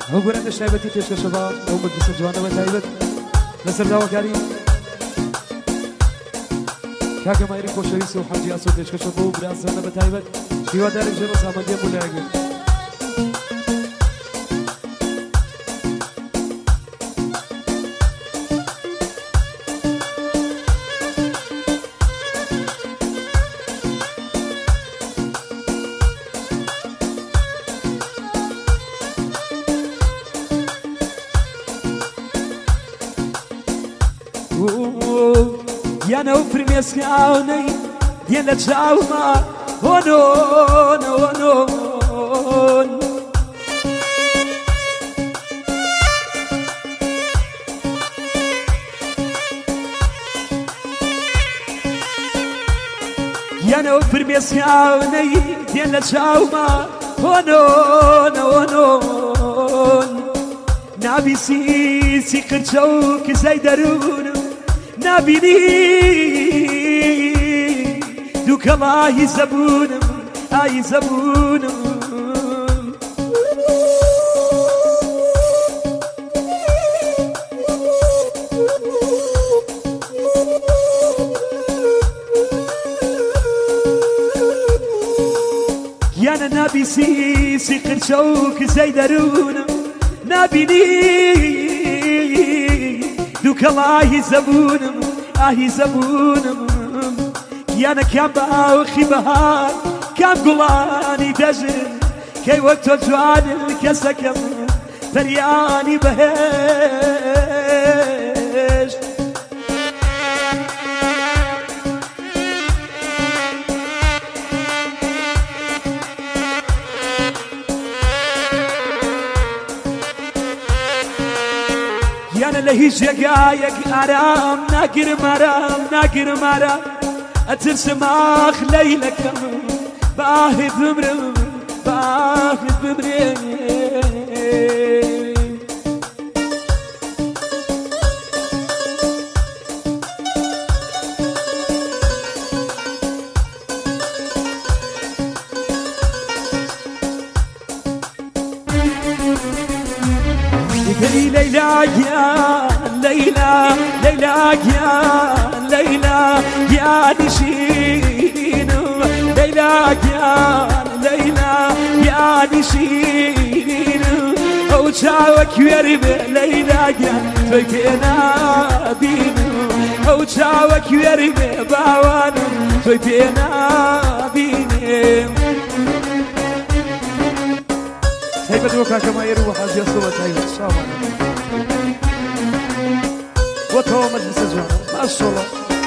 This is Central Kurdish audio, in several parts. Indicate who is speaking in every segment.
Speaker 1: هو قرأت شايبتي تشكر شباب هو مدرسة جوانا وتايبت لسر داوا كاري كاكا ما يريد خوشويس وحاجي أسود تشكر شباب وبراز زوانا وتايبت في ودارك جنو سامدية ملاقل
Speaker 2: يانا وفرمي اسكاوني يانا تجاوما هونون هونون يانا وفرمي اسكاوني يانا تجاوما هونون هونون نابي سيسي قرشوك زي دارون نابيني دوك الله يزبونم يزبونم يانا نابي سيسي قرشوك زي دارونم نابيني دوك الله يزبونم يزبونم يانا كام باوخي بهار كام قلاني دجن كي وقت الجوان الكسكم فرياني بهش يانا لهيش يقايق أرام ناقر مرام أترسم آخ ليلك باهي بمرم ليلى يا ليلى يا نشين ليلى يا نشين أو شاوك يرب ليلى فكنا بينو أو شاوك يرب باوانو فكنا بينو هيبة وكا كما يروح حاجة صوت هيبة شاما وتو مجلس الجوانا ما شاء الله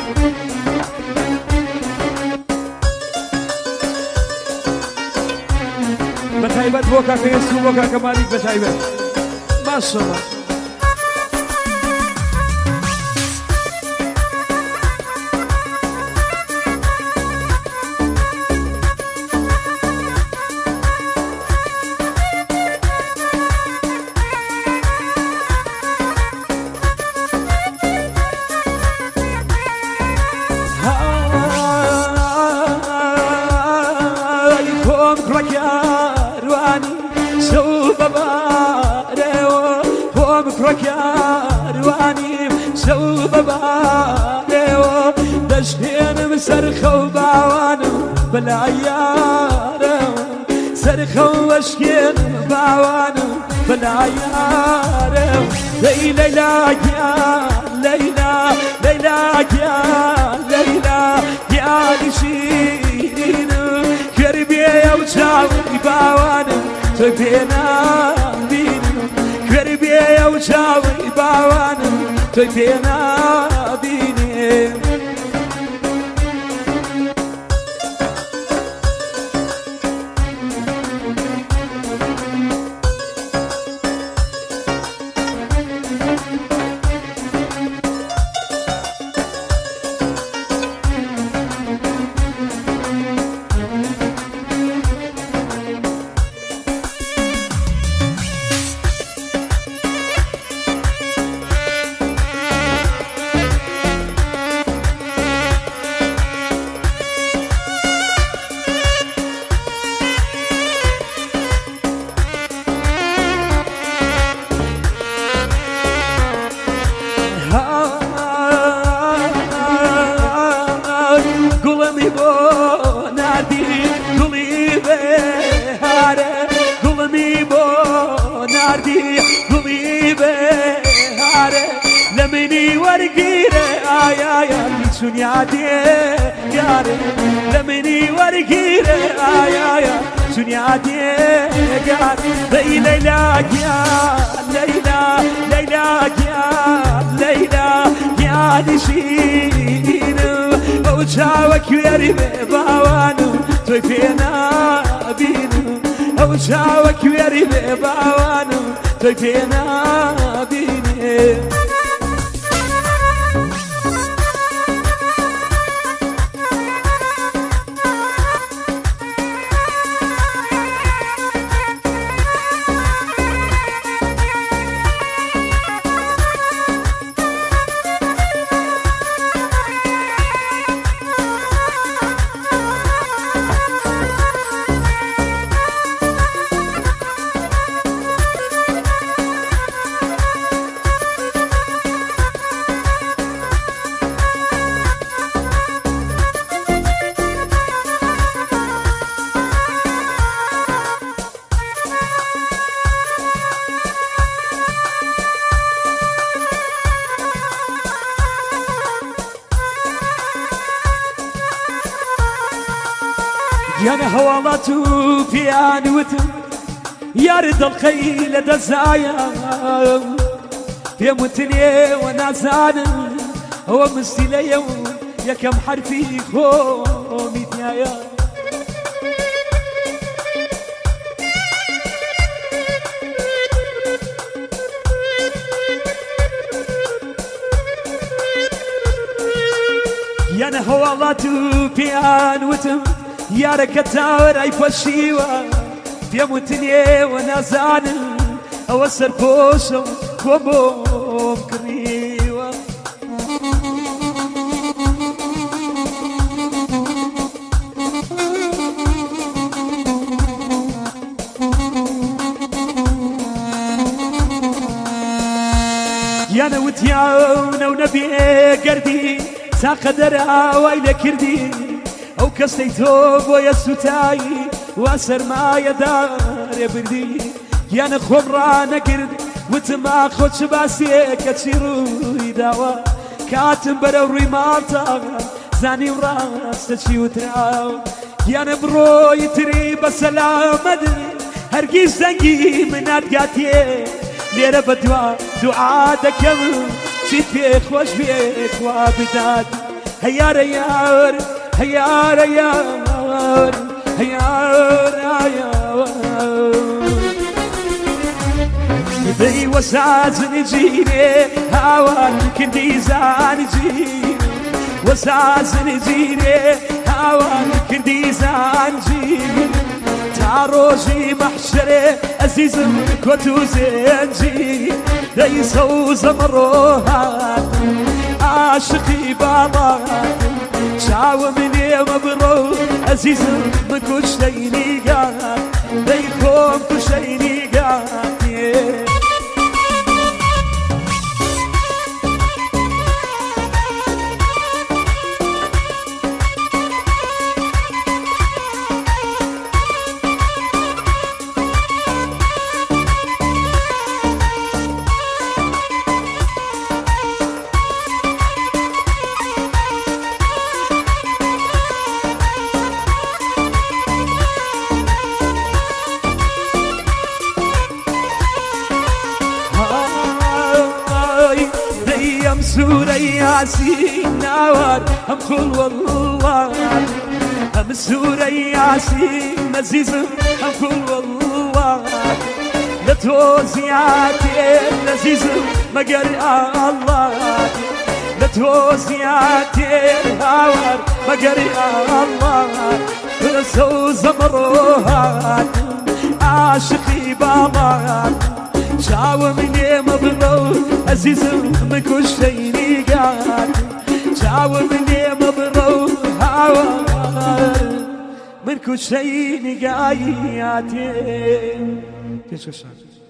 Speaker 2: بتهيبة وكا كيسو وكا كما ليك بتهيبة ما شاء الله كارواني سوف باريو دشين مسرخو باوانو بالعيارو سرخو وشكين باوانو بالعيارو ليلى يا ليلى يا نشينو كربيه وشاوي باوانو تبينا بينو كربيه وشاوي باوانو تبينا بيني شنيادي قاري لمني ورقيري آيا شنيادي قاري ليلى يا ليلى ليلى يا ليلى يا نشين وجاوك يري باوانو توي فينا بينو وجاوك يري باوانو توي فينا بيني يانا هوالاتو بيان وتم يارد الخيل دزايا يا متني وانا زان هو مستيلي يوم يا كم حرفي خومي يا يانا هوالاتو بيان وتم يا ركتاور اي فشيوا في متني وانا زان اوسر بوشو كوبو كريوا يا نوت يا ونبي قردي ساقدر ويلك كردي او كستي توب ويا سوتاي واسر ما يدار يا بردي يا نخوم رانا قرد وتما خدش باسي كتشيرو يداوا كاتم بروري مالتا زاني وراس تشي وتراو يا نبرو يتري بسلام مدري هرقي زنقي من ادقاتي ليرة بدوا دعاء دكم شيت فيك خوش فيك وابداد هيا ريار هيا ريار هيا ريار ذي وساز نجيني هاوان كندي زان جيني وساز نجيني هاوان كندي زان جيني تعروجي محشري عزيز كوتو زنجي ذي صوز مروهات عاشقي بابا شاو مني مبرو عزيز مكوش ليني قاد ذيكم كوش ليني قاد سورة ياسين نوار هم كل والله هم سورة ياسين نزيز هم كل والله لتوزياتي نزيز مقر الله لتوزياتي هاور مقر الله رسو زمروهات عاشقي بابات شاو مني مبرو عزيز مكوش شيني قاد شاو مني مبرو هاوار منكوش شيني قاياتي